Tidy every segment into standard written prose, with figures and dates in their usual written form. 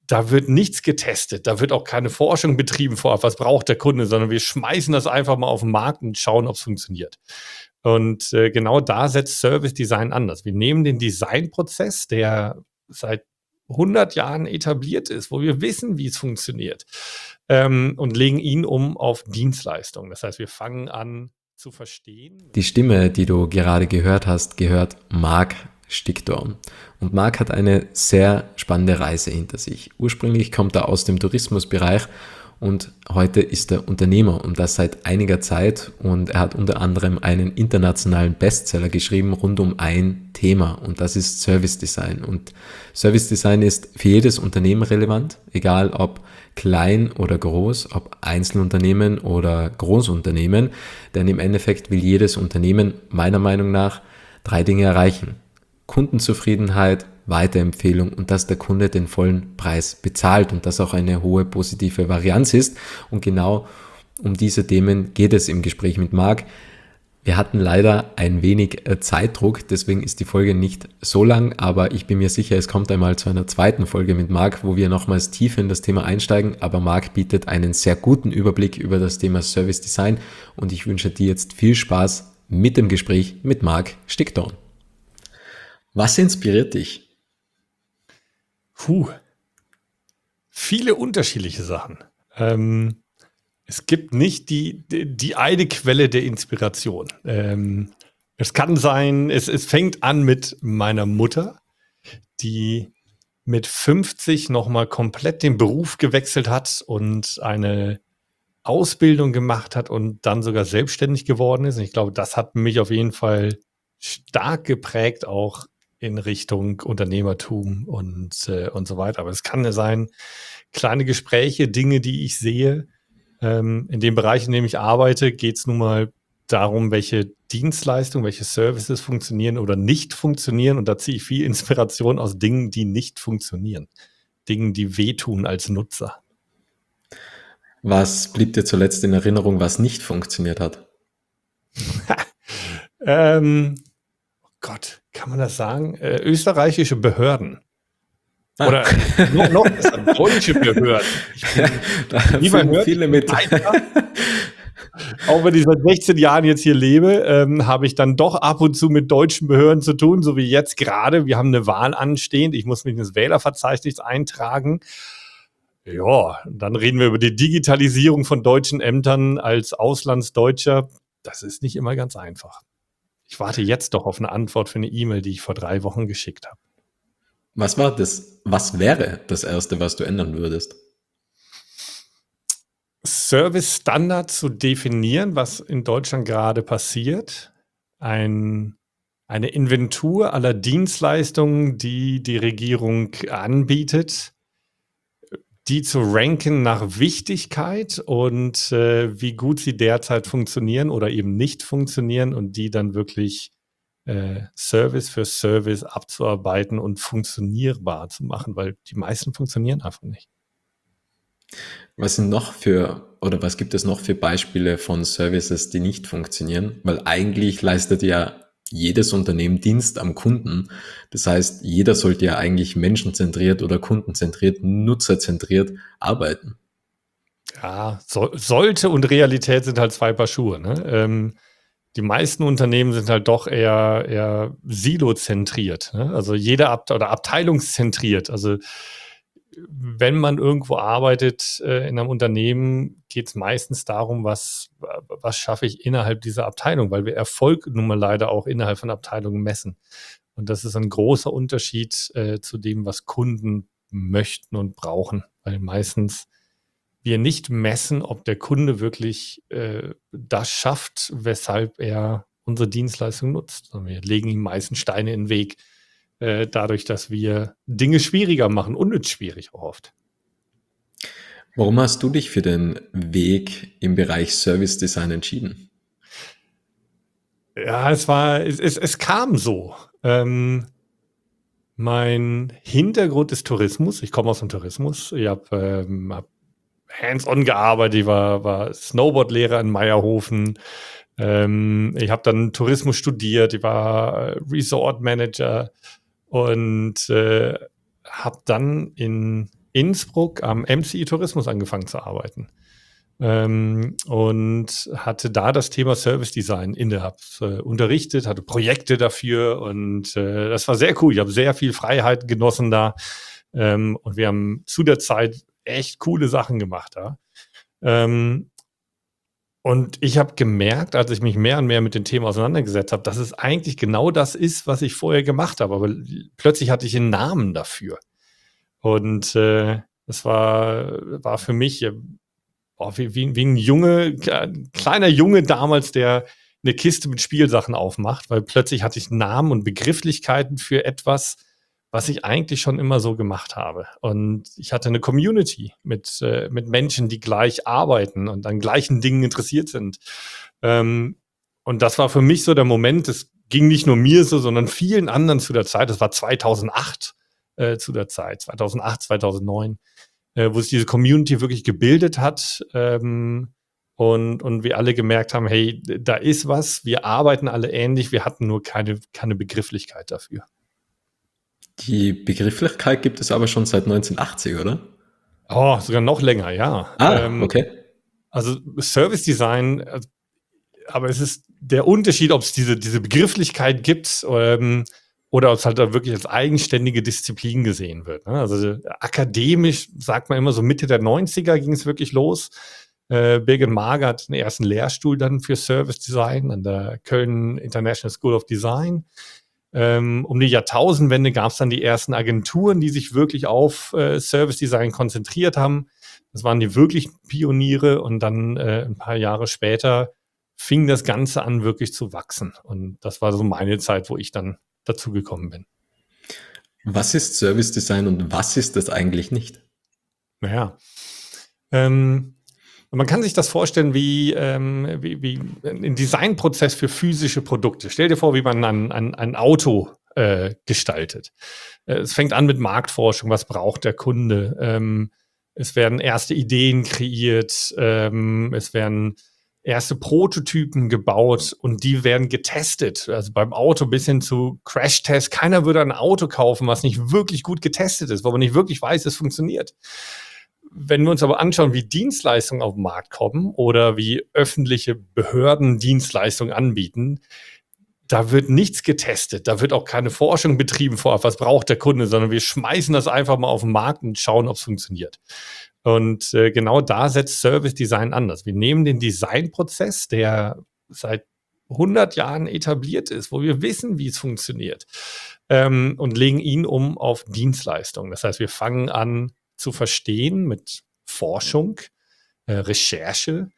da wird nichts getestet, da wird auch keine Forschung betrieben vorab, was braucht der Kunde, sondern wir schmeißen das einfach mal auf den Markt und schauen, ob es funktioniert. Und genau da setzt Service Design anders. Wir nehmen den Designprozess, der seit 100 Jahren etabliert ist, wo wir wissen, wie es funktioniert, und legen ihn um auf Dienstleistungen. Das heißt, wir fangen an zu verstehen. Die Stimme, die du gerade gehört hast, gehört Marc Stickdorn. Und Marc hat eine sehr spannende Reise hinter sich. Ursprünglich kommt er aus dem Tourismusbereich und heute ist er Unternehmer und das seit einiger Zeit, und er hat unter anderem einen internationalen Bestseller geschrieben rund um ein Thema, und das ist Service Design. Und Service Design ist für jedes Unternehmen relevant, egal ob klein oder groß, ob Einzelunternehmen oder Großunternehmen, denn im Endeffekt will jedes Unternehmen meiner Meinung nach 3 Dinge erreichen: Kundenzufriedenheit, Weiterempfehlung und dass der Kunde den vollen Preis bezahlt und das auch eine hohe positive Varianz ist. Und genau um diese Themen geht es im Gespräch mit Marc. Wir hatten leider ein wenig Zeitdruck, deswegen ist die Folge nicht so lang, aber ich bin mir sicher, es kommt einmal zu einer zweiten Folge mit Marc, wo wir nochmals tiefer in das Thema einsteigen, aber Marc bietet einen sehr guten Überblick über das Thema Service Design und ich wünsche dir jetzt viel Spaß mit dem Gespräch mit Marc Stickdorn. Was inspiriert dich? Viele unterschiedliche Sachen. Es gibt nicht die eine Quelle der Inspiration. Es kann sein, es fängt an mit meiner Mutter, die mit 50 nochmal komplett den Beruf gewechselt hat und eine Ausbildung gemacht hat und dann sogar selbstständig geworden ist. Und ich glaube, das hat mich auf jeden Fall stark geprägt, auch in Richtung Unternehmertum und so weiter. Aber es kann ja sein, kleine Gespräche, Dinge, die ich sehe. In dem Bereich, in dem ich arbeite, geht es nun mal darum, welche Dienstleistungen, welche Services funktionieren oder nicht funktionieren. Und da ziehe ich viel Inspiration aus Dingen, die nicht funktionieren. Dingen, die wehtun als Nutzer. Was blieb dir zuletzt in Erinnerung, was nicht funktioniert hat? Gott, kann man das sagen? Österreichische Behörden. Ah. Oder noch besser, deutsche Behörden. Da fühlen viele mit. Auch wenn ich seit 16 Jahren jetzt hier lebe, habe ich dann doch ab und zu mit deutschen Behörden zu tun, so wie jetzt gerade. Wir haben eine Wahl anstehend. Ich muss mich ins Wählerverzeichnis eintragen. Ja, dann reden wir über die Digitalisierung von deutschen Ämtern als Auslandsdeutscher. Das ist nicht immer ganz einfach. Ich warte jetzt doch auf eine Antwort für eine E-Mail, die ich vor 3 Wochen geschickt habe. Was wäre das Erste, was du ändern würdest? Service-Standard zu definieren, was in Deutschland gerade passiert. Eine Inventur aller Dienstleistungen, die die Regierung anbietet, die zu ranken nach Wichtigkeit und wie gut sie derzeit funktionieren oder eben nicht funktionieren und die dann wirklich Service für Service abzuarbeiten und funktionierbar zu machen, weil die meisten funktionieren einfach nicht. Was gibt es noch für Beispiele von Services, die nicht funktionieren? Weil eigentlich leistet ja jedes Unternehmen Dienst am Kunden. Das heißt, jeder sollte ja eigentlich menschenzentriert oder kundenzentriert, nutzerzentriert arbeiten. Ja, sollte und Realität sind halt 2 Paar Schuhe. Ne? Die meisten Unternehmen sind halt doch eher silozentriert, ne? Also oder abteilungszentriert. Also wenn man irgendwo arbeitet in einem Unternehmen, geht es meistens darum, was schaffe ich innerhalb dieser Abteilung, weil wir Erfolg nun mal leider auch innerhalb von Abteilungen messen. Und das ist ein großer Unterschied zu dem, was Kunden möchten und brauchen, weil meistens wir nicht messen, ob der Kunde wirklich das schafft, weshalb er unsere Dienstleistung nutzt. Sondern wir legen ihm meistens Steine in den Weg, dadurch, dass wir Dinge schwieriger machen, unnütz schwierig auch oft. Warum hast du dich für den Weg im Bereich Service Design entschieden? Ja, es kam so. Mein Hintergrund ist Tourismus. Ich komme aus dem Tourismus. Ich habe hab hands-on gearbeitet. Ich war Snowboardlehrer in Meierhofen. Ich habe dann Tourismus studiert. Ich war Resort Manager und habe dann in Innsbruck am MCI Tourismus angefangen zu arbeiten. Und hatte da das Thema Service Design inne, habe unterrichtet, hatte Projekte dafür und das war sehr cool. Ich habe sehr viel Freiheit genossen da und wir haben zu der Zeit echt coole Sachen gemacht da. Und ich habe gemerkt, als ich mich mehr und mehr mit dem Thema auseinandergesetzt habe, dass es eigentlich genau das ist, was ich vorher gemacht habe. Aber plötzlich hatte ich einen Namen dafür. Und das war für mich wie ein kleiner Junge damals, der eine Kiste mit Spielsachen aufmacht, weil plötzlich hatte ich Namen und Begrifflichkeiten für etwas, was ich eigentlich schon immer so gemacht habe. Und ich hatte eine Community mit Menschen, die gleich arbeiten und an gleichen Dingen interessiert sind. Und das war für mich so der Moment, es ging nicht nur mir so, sondern vielen anderen zu der Zeit, das war 2008 zu der Zeit, 2008, 2009, wo sich diese Community wirklich gebildet hat und wir alle gemerkt haben, hey, da ist was, wir arbeiten alle ähnlich, wir hatten nur keine Begrifflichkeit dafür. Die Begrifflichkeit gibt es aber schon seit 1980, oder? Oh, sogar noch länger, ja. Okay. Also Service Design, aber es ist der Unterschied, ob es diese Begrifflichkeit gibt oder ob es halt da wirklich als eigenständige Disziplin gesehen wird. Ne? Also akademisch sagt man immer so Mitte der 90er ging es wirklich los. Birgit Mager hat den ersten Lehrstuhl dann für Service Design an der Köln International School of Design. Um die Jahrtausendwende gab es dann die ersten Agenturen, die sich wirklich auf Service Design konzentriert haben. Das waren die wirklichen Pioniere und dann ein paar Jahre später fing das Ganze an, wirklich zu wachsen. Und das war so meine Zeit, wo ich dann dazugekommen bin. Was ist Service Design und was ist das eigentlich nicht? Naja, man kann sich das vorstellen wie ein Designprozess für physische Produkte. Stell dir vor, wie man ein Auto gestaltet. Es fängt an mit Marktforschung, was braucht der Kunde? Es werden erste Ideen kreiert, es werden erste Prototypen gebaut und die werden getestet. Also beim Auto bis hin zu Crash-Test. Keiner würde ein Auto kaufen, was nicht wirklich gut getestet ist, wo man nicht wirklich weiß, es funktioniert. Wenn wir uns aber anschauen, wie Dienstleistungen auf den Markt kommen oder wie öffentliche Behörden Dienstleistungen anbieten, da wird nichts getestet, da wird auch keine Forschung betrieben vorab, was braucht der Kunde, sondern wir schmeißen das einfach mal auf den Markt und schauen, ob es funktioniert. Und genau da setzt Service Design anders. Wir nehmen den Designprozess, der seit 100 Jahren etabliert ist, wo wir wissen, wie es funktioniert, und legen ihn um auf Dienstleistungen. Das heißt, wir fangen an zu verstehen mit Forschung, Recherche,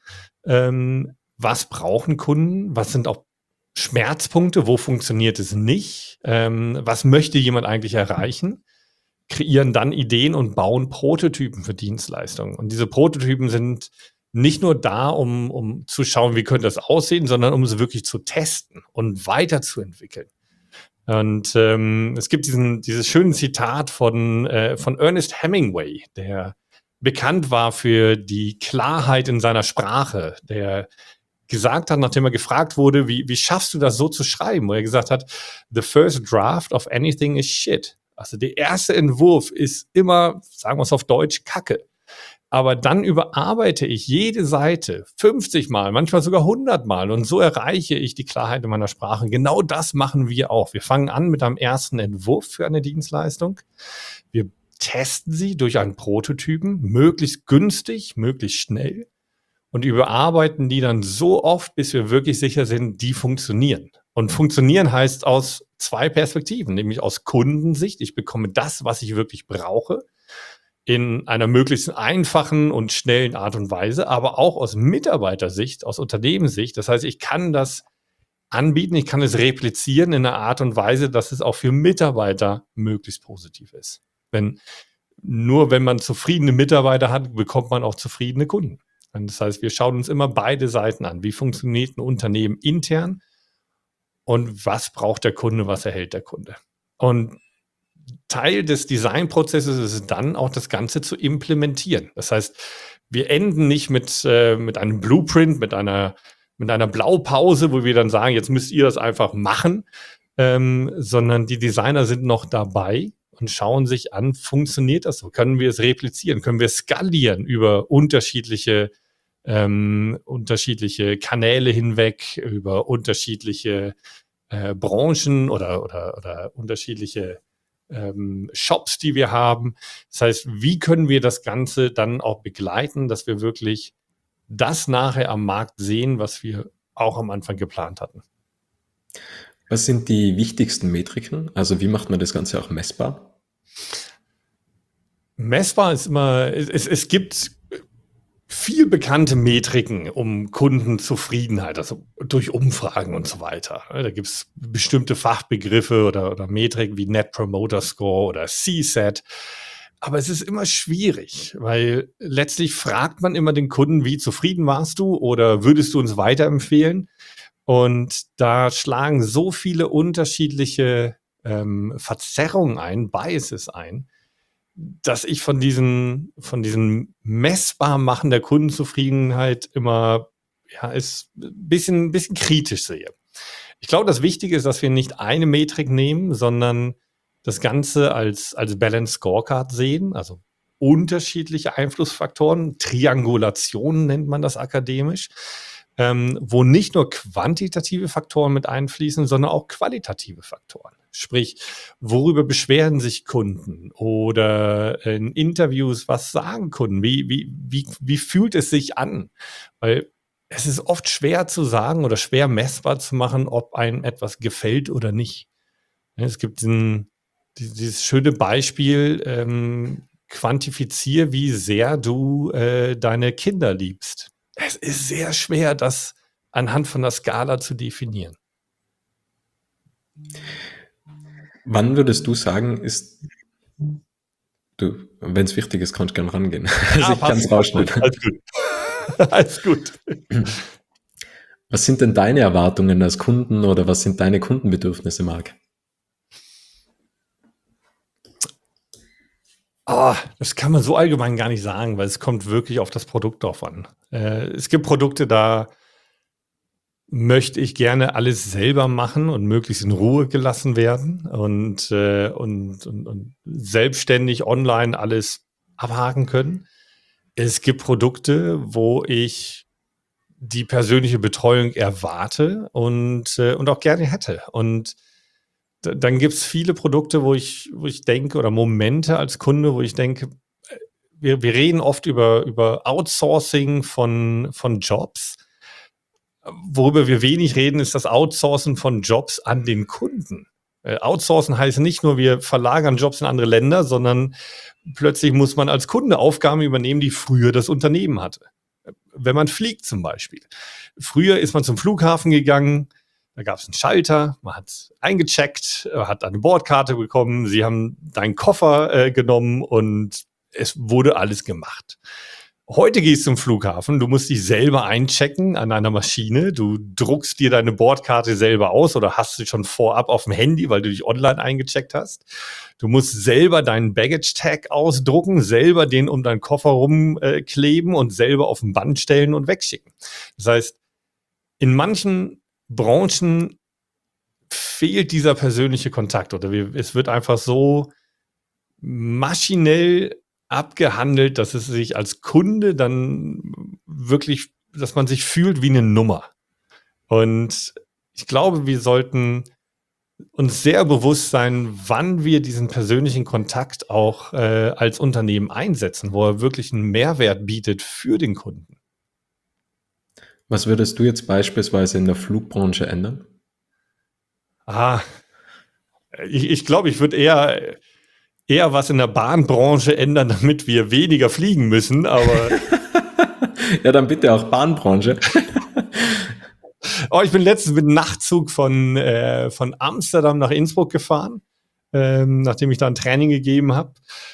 was brauchen Kunden, was sind auch Schmerzpunkte, wo funktioniert es nicht, was möchte jemand eigentlich erreichen, kreieren dann Ideen und bauen Prototypen für Dienstleistungen. Und diese Prototypen sind nicht nur da, um zu schauen, wie könnte das aussehen, sondern um sie wirklich zu testen und weiterzuentwickeln. Und es gibt dieses schöne Zitat von Ernest Hemingway, der bekannt war für die Klarheit in seiner Sprache, der gesagt hat, nachdem er gefragt wurde, wie schaffst du das so zu schreiben? Wo er gesagt hat, the first draft of anything is shit. Also der erste Entwurf ist immer, sagen wir es auf Deutsch, Kacke. Aber dann überarbeite ich jede Seite 50 Mal, manchmal sogar 100 Mal und so erreiche ich die Klarheit in meiner Sprache. Genau das machen wir auch. Wir fangen an mit einem ersten Entwurf für eine Dienstleistung. Wir testen sie durch einen Prototypen, möglichst günstig, möglichst schnell und überarbeiten die dann so oft, bis wir wirklich sicher sind, die funktionieren. Und funktionieren heißt aus zwei Perspektiven, nämlich aus Kundensicht. Ich bekomme das, was ich wirklich brauche, in einer möglichst einfachen und schnellen Art und Weise, aber auch aus Mitarbeitersicht, aus Unternehmenssicht. Das heißt, ich kann das anbieten, ich kann es replizieren in einer Art und Weise, dass es auch für Mitarbeiter möglichst positiv ist. Nur wenn man zufriedene Mitarbeiter hat, bekommt man auch zufriedene Kunden. Und das heißt, wir schauen uns immer beide Seiten an. Wie funktioniert ein Unternehmen intern und was braucht der Kunde, was erhält der Kunde? Und Teil des Designprozesses ist dann auch das Ganze zu implementieren. Das heißt, wir enden nicht mit einem Blueprint, mit einer Blaupause, wo wir dann sagen, jetzt müsst ihr das einfach machen, sondern die Designer sind noch dabei. und schauen sich an, funktioniert das so? Können wir es replizieren? Können wir es skalieren über unterschiedliche Kanäle hinweg, über unterschiedliche Branchen oder unterschiedliche Shops, die wir haben. Das heißt, wie können wir das Ganze dann auch begleiten, dass wir wirklich das nachher am Markt sehen, was wir auch am Anfang geplant hatten? Was sind die wichtigsten Metriken? Also wie macht man das Ganze auch messbar? Messbar ist immer, es gibt viel bekannte Metriken um Kundenzufriedenheit, also durch Umfragen und so weiter. Da gibt es bestimmte Fachbegriffe oder Metriken wie Net Promoter Score oder CSAT. Aber es ist immer schwierig, weil letztlich fragt man immer den Kunden, wie zufrieden warst du oder würdest du uns weiterempfehlen? Und da schlagen so viele unterschiedliche Verzerrungen ein, Biases ein, dass ich von diesen Messbarmachen der Kundenzufriedenheit immer ist ein bisschen kritisch sehe. Ich glaube, das Wichtige ist, dass wir nicht eine Metrik nehmen, sondern das Ganze als Balanced Scorecard sehen, also unterschiedliche Einflussfaktoren, Triangulation nennt man das akademisch, wo nicht nur quantitative Faktoren mit einfließen, sondern auch qualitative Faktoren. Sprich, worüber beschweren sich Kunden oder in Interviews, was sagen Kunden? Wie fühlt es sich an? Weil es ist oft schwer zu sagen oder schwer messbar zu machen, ob einem etwas gefällt oder nicht. Es gibt dieses schöne Beispiel, quantifizier, wie sehr du deine Kinder liebst. Es ist sehr schwer, das anhand von der Skala zu definieren. Wann würdest du sagen, wenn es wichtig ist, kannst du gerne rangehen. Also ich kann es rausschneiden. Alles gut. Alles gut. Was sind denn deine Erwartungen als Kunden oder was sind deine Kundenbedürfnisse, Marc? Das kann man so allgemein gar nicht sagen, weil es kommt wirklich auf das Produkt drauf an. Es gibt Produkte, da möchte ich gerne alles selber machen und möglichst in Ruhe gelassen werden und selbstständig online alles abhaken können. Es gibt Produkte, wo ich die persönliche Betreuung erwarte und auch gerne hätte. Und dann gibt es viele Produkte, wo ich denke, oder Momente als Kunde, wo ich denke, wir reden oft über Outsourcing von Jobs. Worüber wir wenig reden, ist das Outsourcen von Jobs an den Kunden. Outsourcen heißt nicht nur, wir verlagern Jobs in andere Länder, sondern plötzlich muss man als Kunde Aufgaben übernehmen, die früher das Unternehmen hatte. Wenn man fliegt zum Beispiel. Früher ist man zum Flughafen gegangen, da gab es einen Schalter, man hat eingecheckt, hat eine Bordkarte bekommen, sie haben deinen Koffer genommen und es wurde alles gemacht. Heute gehst du zum Flughafen, du musst dich selber einchecken an einer Maschine, du druckst dir deine Bordkarte selber aus oder hast sie schon vorab auf dem Handy, weil du dich online eingecheckt hast. Du musst selber deinen Baggage-Tag ausdrucken, selber den um deinen Koffer rumkleben und selber auf ein Band stellen und wegschicken. Das heißt, in manchen Branchen fehlt dieser persönliche Kontakt oder es wird einfach so maschinell abgehandelt, dass es sich als Kunde dann wirklich, dass man sich fühlt wie eine Nummer. Und ich glaube, wir sollten uns sehr bewusst sein, wann wir diesen persönlichen Kontakt auch als Unternehmen einsetzen, wo er wirklich einen Mehrwert bietet für den Kunden. Was würdest du jetzt beispielsweise in der Flugbranche ändern? Ich glaube, ich würde eher was in der Bahnbranche ändern, damit wir weniger fliegen müssen, aber ja, dann bitte auch Bahnbranche. ich bin letztens mit einem Nachtzug von Amsterdam nach Innsbruck gefahren, nachdem ich da ein Training gegeben habe.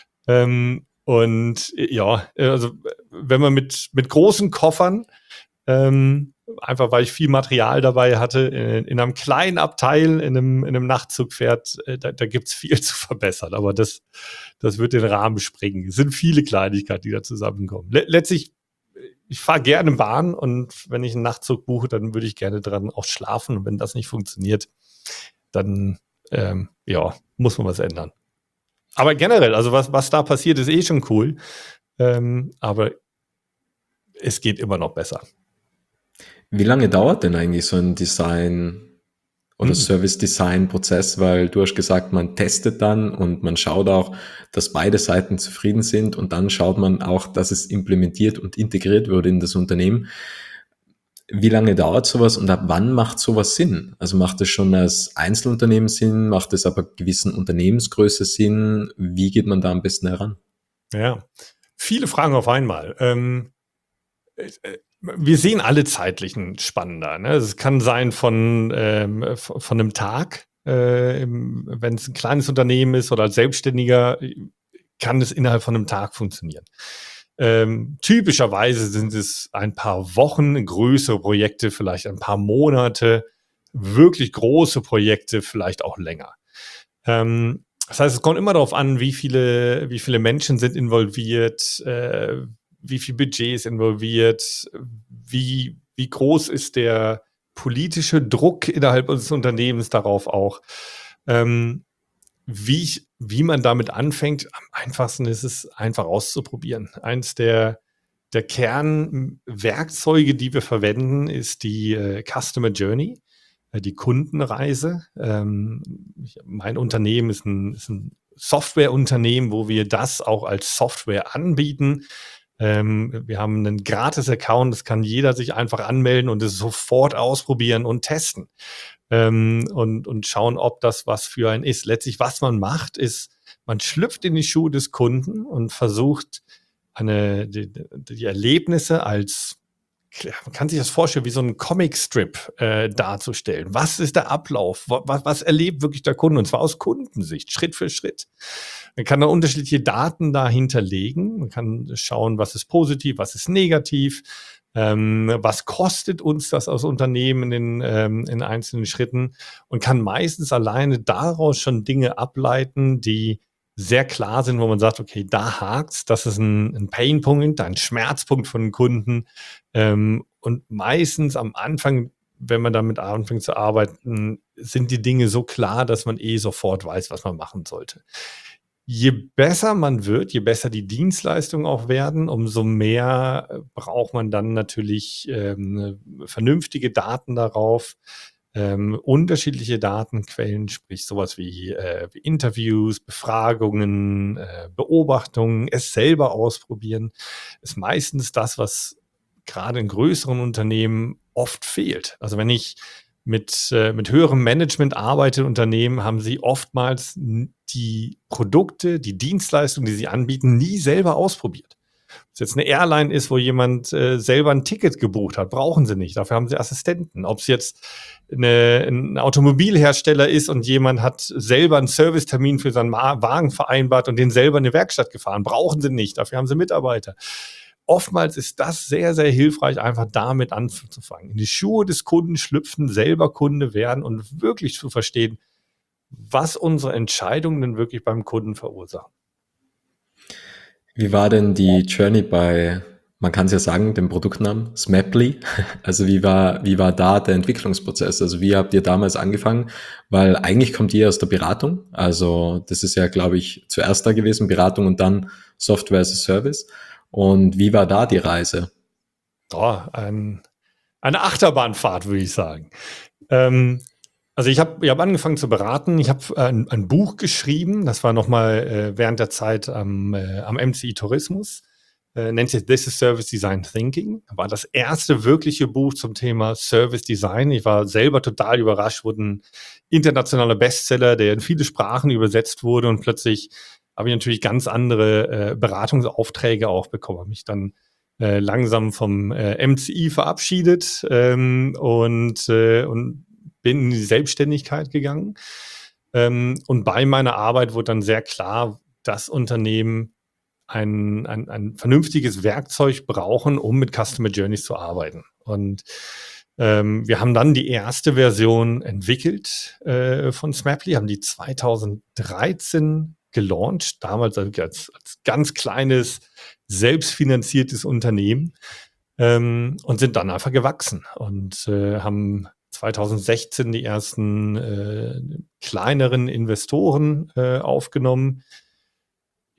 Also wenn man mit großen Koffern, einfach weil ich viel Material dabei hatte, in einem kleinen Abteil in einem Nachtzug fährt, da gibt es viel zu verbessern. Aber das wird den Rahmen sprengen. Es sind viele Kleinigkeiten, die da zusammenkommen. Letztlich, ich fahre gerne Bahn und wenn ich einen Nachtzug buche, dann würde ich gerne dran auch schlafen. Und wenn das nicht funktioniert, dann muss man was ändern. Aber generell, also was da passiert, ist eh schon cool. Aber es geht immer noch besser. Wie lange dauert denn eigentlich so ein Design oder Service-Design-Prozess? Weil du hast gesagt, man testet dann und man schaut auch, dass beide Seiten zufrieden sind und dann schaut man auch, dass es implementiert und integriert wird in das Unternehmen. Wie lange dauert sowas und ab wann macht sowas Sinn? Also macht es schon als Einzelunternehmen Sinn? Macht es aber gewissen Unternehmensgröße Sinn? Wie geht man da am besten heran? Ja, viele Fragen auf einmal. Wir sehen alle zeitlichen spannender. Ne? Es kann sein von einem Tag, wenn es ein kleines Unternehmen ist oder als Selbstständiger, kann es innerhalb von einem Tag funktionieren. Typischerweise sind es ein paar Wochen, größere Projekte, vielleicht ein paar Monate, wirklich große Projekte, vielleicht auch länger. Das heißt, es kommt immer darauf an, wie viele Menschen sind involviert, wie viel Budget ist involviert, wie groß ist der politische Druck innerhalb unseres Unternehmens darauf auch. Wie man damit anfängt, am einfachsten ist es einfach auszuprobieren. Eins der Kernwerkzeuge, die wir verwenden, ist die Customer Journey, die Kundenreise. Mein Unternehmen ist ein Softwareunternehmen, wo wir das auch als Software anbieten. Wir haben einen Gratis-Account, das kann jeder sich einfach anmelden und es sofort ausprobieren und testen. Und schauen, ob das was für einen ist. Letztlich, was man macht, ist, man schlüpft in die Schuhe des Kunden und versucht, die Erlebnisse als, man kann sich das vorstellen, wie so ein Comicstrip darzustellen. Was ist der Ablauf? Was erlebt wirklich der Kunde? Und zwar aus Kundensicht, Schritt für Schritt. Man kann da unterschiedliche Daten dahinter legen. Man kann schauen, was ist positiv, was ist negativ. Was kostet uns das als Unternehmen in einzelnen Schritten und kann meistens alleine daraus schon Dinge ableiten, die sehr klar sind, wo man sagt, okay, da hakt's, das ist ein Painpunkt, ein Schmerzpunkt von den Kunden. Und meistens am Anfang, wenn man damit anfängt zu arbeiten, sind die Dinge so klar, dass man sofort weiß, was man machen sollte. Je besser man wird, je besser die Dienstleistungen auch werden, umso mehr braucht man dann natürlich vernünftige Daten darauf, unterschiedliche Datenquellen, sprich sowas wie Interviews, Befragungen, Beobachtungen, es selber ausprobieren, ist meistens das, was gerade in größeren Unternehmen oft fehlt. Also wenn ich mit höherem Management arbeite in Unternehmen, haben sie oftmals die Produkte, die Dienstleistungen, die sie anbieten, nie selber ausprobiert. Ob es jetzt eine Airline ist, wo jemand selber ein Ticket gebucht hat, brauchen sie nicht. Dafür haben sie Assistenten. Ob es jetzt ein Automobilhersteller ist und jemand hat selber einen Servicetermin für seinen Wagen vereinbart und den selber in eine Werkstatt gefahren, brauchen sie nicht. Dafür haben sie Mitarbeiter. Oftmals ist das sehr, sehr hilfreich, einfach damit anzufangen. In die Schuhe des Kunden schlüpfen, selber Kunde werden und wirklich zu verstehen, was unsere Entscheidungen denn wirklich beim Kunden verursachen. Wie war denn die Journey bei, man kann es ja sagen, dem Produktnamen Smaply? Also wie war da der Entwicklungsprozess? Also wie habt ihr damals angefangen? Weil eigentlich kommt ihr aus der Beratung. Also das ist ja, glaube ich, zuerst da gewesen, Beratung und dann Software as a Service. Und wie war da die Reise? Eine Achterbahnfahrt, würde ich sagen. Also ich hab angefangen zu beraten. Ich habe ein Buch geschrieben. Das war nochmal während der Zeit am MCI Tourismus. Nennt sich This is Service Design Thinking. War das erste wirkliche Buch zum Thema Service Design. Ich war selber total überrascht, wurde ein internationaler Bestseller, der in viele Sprachen übersetzt wurde. Und plötzlich habe ich natürlich ganz andere Beratungsaufträge auch bekommen. Habe mich dann langsam vom MCI verabschiedet und bin in die Selbstständigkeit gegangen. Und bei meiner Arbeit wurde dann sehr klar, dass Unternehmen ein vernünftiges Werkzeug brauchen, um mit Customer Journeys zu arbeiten. Und wir haben dann die erste Version entwickelt von Smaply, haben die 2013 gelauncht, damals als ganz kleines, selbstfinanziertes Unternehmen und sind dann einfach gewachsen und haben 2016 die ersten kleineren Investoren aufgenommen,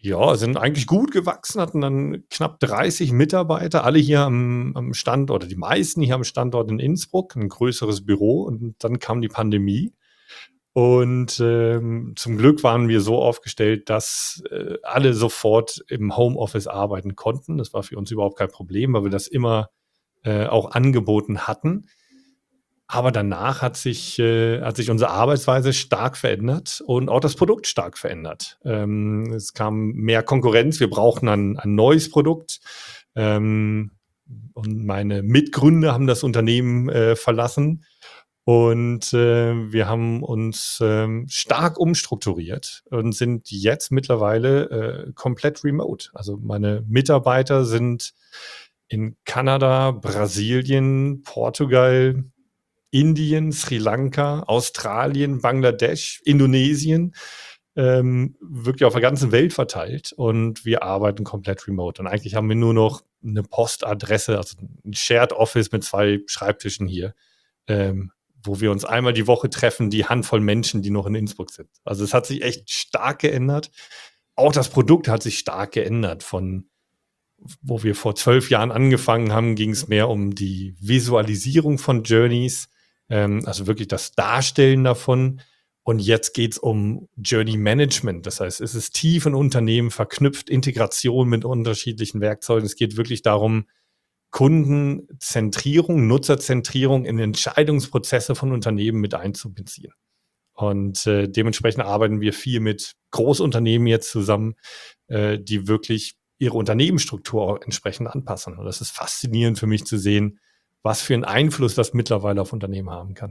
Ja, sind eigentlich gut gewachsen, hatten dann knapp 30 Mitarbeiter, alle hier am Standort, oder die meisten hier am Standort in Innsbruck, ein größeres Büro, und dann kam die Pandemie. Und zum Glück waren wir so aufgestellt, dass alle sofort im Homeoffice arbeiten konnten. Das war für uns überhaupt kein Problem, weil wir das immer auch angeboten hatten. Aber danach hat sich unsere Arbeitsweise stark verändert und auch das Produkt stark verändert. Es kam mehr Konkurrenz, wir brauchen ein neues Produkt. Und meine Mitgründer haben das Unternehmen verlassen. Und wir haben uns stark umstrukturiert und sind jetzt mittlerweile komplett remote. Also meine Mitarbeiter sind in Kanada, Brasilien, Portugal, Indien, Sri Lanka, Australien, Bangladesch, Indonesien, wirklich auf der ganzen Welt verteilt, und wir arbeiten komplett remote. Und eigentlich haben wir nur noch eine Postadresse, also ein Shared Office mit 2 Schreibtischen hier, wo wir uns einmal die Woche treffen, die Handvoll Menschen, die noch in Innsbruck sind. Also es hat sich echt stark geändert. Auch das Produkt hat sich stark geändert. Von wo wir vor 12 Jahren angefangen haben, ging es mehr um die Visualisierung von Journeys, also wirklich das Darstellen davon. Und jetzt geht es um Journey Management. Das heißt, es ist tief in Unternehmen verknüpft, Integration mit unterschiedlichen Werkzeugen. Es geht wirklich darum, Kundenzentrierung, Nutzerzentrierung in Entscheidungsprozesse von Unternehmen mit einzubeziehen. Und dementsprechend arbeiten wir viel mit Großunternehmen jetzt zusammen, die wirklich ihre Unternehmensstruktur auch entsprechend anpassen. Und das ist faszinierend für mich zu sehen, was für einen Einfluss das mittlerweile auf Unternehmen haben kann.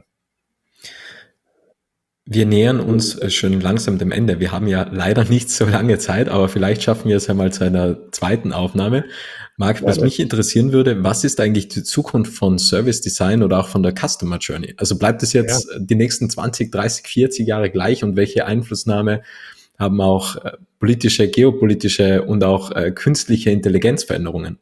Wir nähern uns schon langsam dem Ende. Wir haben ja leider nicht so lange Zeit, aber vielleicht schaffen wir es ja mal zu einer zweiten Aufnahme. Marc, was mich interessieren würde, was ist eigentlich die Zukunft von Service Design oder auch von der Customer Journey? Also bleibt es jetzt die nächsten 20, 30, 40 Jahre gleich, und welche Einflussnahme haben auch politische, geopolitische und auch künstliche Intelligenzveränderungen?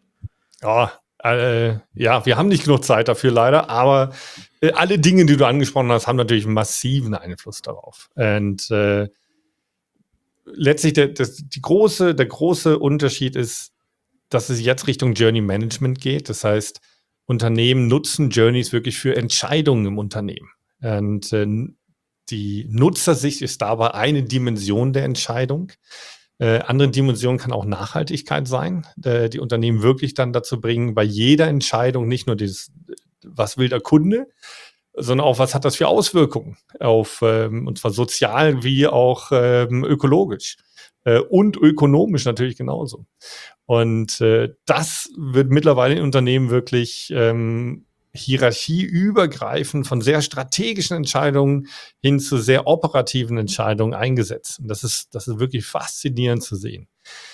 Ja, wir haben nicht genug Zeit dafür leider, aber alle Dinge, die du angesprochen hast, haben natürlich einen massiven Einfluss darauf. Und letztlich der große Unterschied ist, dass es jetzt Richtung Journey Management geht. Das heißt, Unternehmen nutzen Journeys wirklich für Entscheidungen im Unternehmen. Und die Nutzersicht ist dabei eine Dimension der Entscheidung. Andere Dimension kann auch Nachhaltigkeit sein, die Unternehmen wirklich dann dazu bringen, bei jeder Entscheidung nicht nur was will der Kunde, sondern auch, was hat das für Auswirkungen auf, und zwar sozial wie auch ökologisch und ökonomisch natürlich genauso. Und das wird mittlerweile in Unternehmen wirklich hierarchieübergreifend von sehr strategischen Entscheidungen hin zu sehr operativen Entscheidungen eingesetzt. Und das ist wirklich faszinierend zu sehen.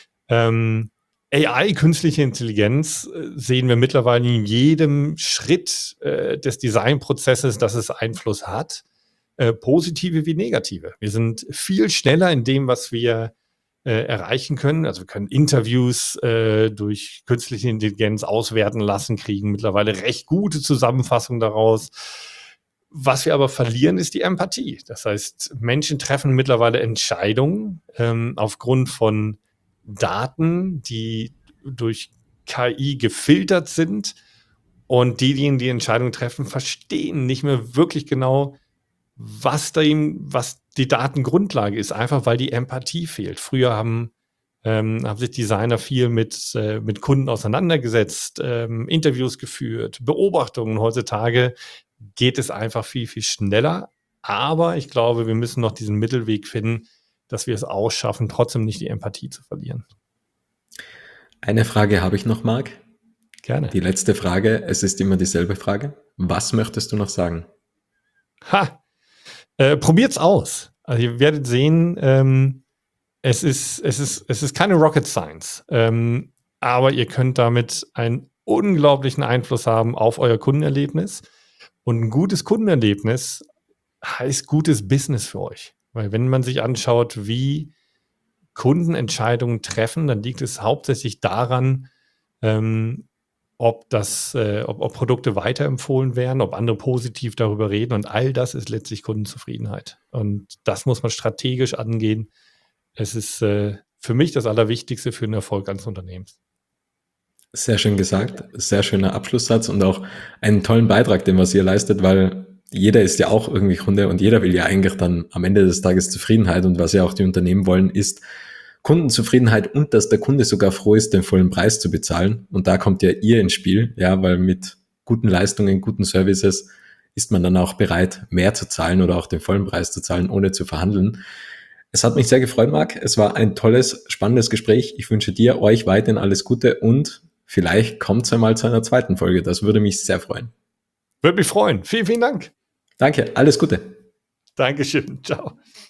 AI, künstliche Intelligenz, sehen wir mittlerweile in jedem Schritt des Designprozesses, dass es Einfluss hat, positive wie negative. Wir sind viel schneller in dem, was wir erreichen können. Also wir können Interviews durch künstliche Intelligenz auswerten lassen, kriegen mittlerweile recht gute Zusammenfassungen daraus. Was wir aber verlieren, ist die Empathie. Das heißt, Menschen treffen mittlerweile Entscheidungen aufgrund von Daten, die durch KI gefiltert sind, und diejenigen, die Entscheidungen treffen, verstehen nicht mehr wirklich genau, was die Datengrundlage ist, einfach weil die Empathie fehlt. Früher haben sich Designer viel mit Kunden auseinandergesetzt, Interviews geführt, Beobachtungen. Heutzutage geht es einfach viel, viel schneller. Aber ich glaube, wir müssen noch diesen Mittelweg finden, dass wir es auch schaffen, trotzdem nicht die Empathie zu verlieren. Eine Frage habe ich noch, Marc. Gerne. Die letzte Frage, es ist immer dieselbe Frage. Was möchtest du noch sagen? Probiert's aus. Also ihr werdet sehen, es ist keine Rocket Science, aber ihr könnt damit einen unglaublichen Einfluss haben auf euer Kundenerlebnis. Und ein gutes Kundenerlebnis heißt gutes Business für euch. Weil wenn man sich anschaut, wie Kunden Entscheidungen treffen, dann liegt es hauptsächlich daran, ob Produkte weiterempfohlen werden, ob andere positiv darüber reden, und all das ist letztlich Kundenzufriedenheit. Und das muss man strategisch angehen. Es ist für mich das Allerwichtigste für den Erfolg eines Unternehmens. Sehr schön gesagt, sehr schöner Abschlusssatz und auch einen tollen Beitrag, den was ihr leistet, weil jeder ist ja auch irgendwie Kunde und jeder will ja eigentlich dann am Ende des Tages Zufriedenheit, und was ja auch die Unternehmen wollen, ist Kundenzufriedenheit und dass der Kunde sogar froh ist, den vollen Preis zu bezahlen. Und da kommt ja ihr ins Spiel, ja, weil mit guten Leistungen, guten Services ist man dann auch bereit, mehr zu zahlen oder auch den vollen Preis zu zahlen, ohne zu verhandeln. Es hat mich sehr gefreut, Marc. Es war ein tolles, spannendes Gespräch. Ich wünsche dir, euch weiterhin alles Gute und vielleicht kommt es einmal zu einer zweiten Folge. Das würde mich sehr freuen. Würde mich freuen. Vielen, vielen Dank. Danke, alles Gute. Dankeschön. Ciao.